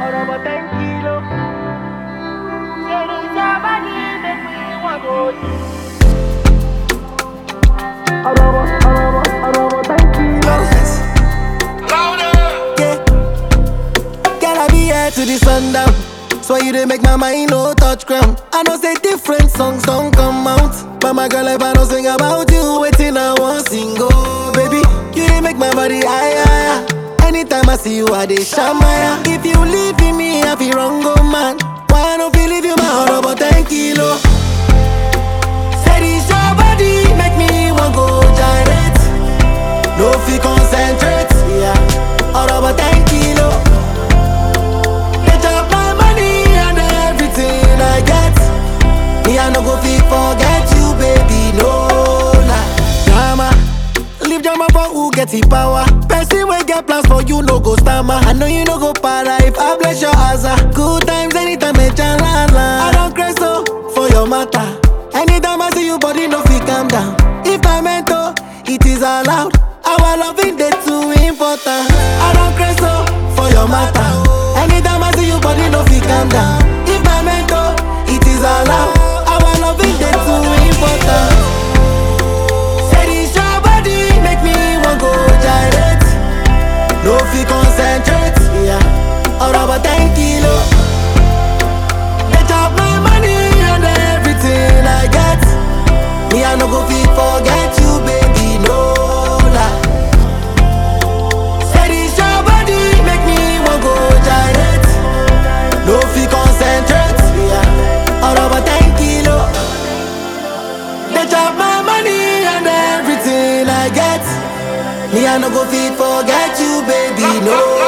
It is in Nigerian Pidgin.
All about 10 kilo. Say this your body, make me want go all about 10 kilos. Yeah, girl, I be here to the sundown. So you dey make my mind no touch ground. I know say different songs don't come out, but my girl, if I don't sing about you, waiting I want sing. Oh, baby, you dey make my body higher. Anytime I see you, I dey shamaya. If you leave me, I feel wrong, oh man. Why I don't feel leave you my heart about 10 kilo? Say this your body, make me want go gyrate. No fi concentrate, yeah. All about 10 kilo. They chop my money and everything I get. Me I no go fi forget you, baby, no lie. Drama, leave drama for who get the power. Person wey get plans for you no go stammer. I know you no go para if I bless your asa. Good times anytime me chalala. I don't crazy so for your matter. Anytime I see you, body no fi calm down. If I meant to, it is allowed. Our loving day too important. I don't crazy so for your matter. Anytime I see you, body no fi calm down. If I meant to, it is allowed. Our loving day too important. Say this your body, make me want go gyrate. No fi concentrate, yeah. All about 10 kilo. They chop my money and everything I get. Me I no go fi forget you, baby, no lie. Say this your body, make me want go gyrate. No fi concentrate, yeah. All about 10 kilo. They chop my money and everything I get. Me I no go fi forget you, baby, no